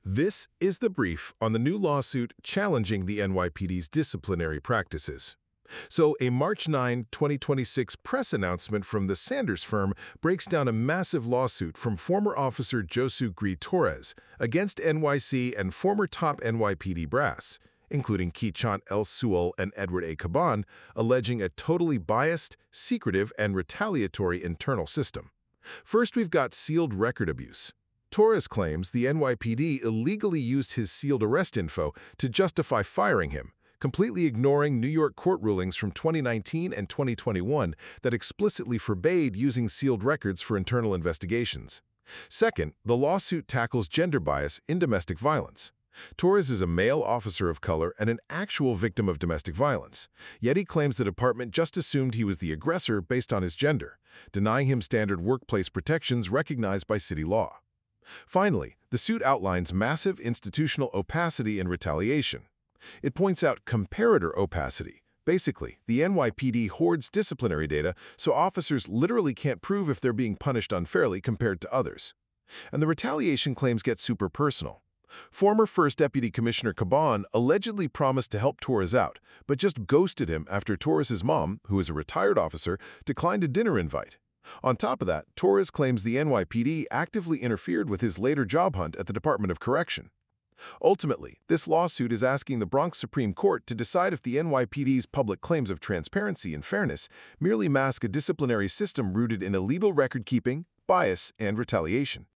This is the brief on the new lawsuit challenging the NYPD's disciplinary practices. So, a March 9, 2026 press announcement from the Sanders firm breaks down a massive lawsuit from former officer Josu Gris Torres against NYC and former top NYPD brass, including Keechant L. Sewell and Edward A. Caban, alleging a totally biased, secretive, and retaliatory internal system. First, we've got sealed record abuse. Torres claims the NYPD illegally used his sealed arrest info to justify firing him, completely ignoring New York court rulings from 2019 and 2021 that explicitly forbade using sealed records for internal investigations. Second, the lawsuit tackles gender bias in domestic violence. Torres is a male officer of color and an actual victim of domestic violence, yet he claims the department just assumed he was the aggressor based on his gender, denying him standard workplace protections recognized by city law. Finally, the suit outlines massive institutional opacity and retaliation. It points out comparator opacity. Basically, the NYPD hoards disciplinary data so officers literally can't prove if they're being punished unfairly compared to others. And the retaliation claims get super personal. Former First Deputy Commissioner Caban allegedly promised to help Torres out, but just ghosted him after Torres's mom, who is a retired officer, declined a dinner invite. On top of that, Torres claims the NYPD actively interfered with his later job hunt at the Department of Correction. Ultimately, this lawsuit is asking the Bronx Supreme Court to decide if the NYPD's public claims of transparency and fairness merely mask a disciplinary system rooted in illegal record-keeping, bias, and retaliation.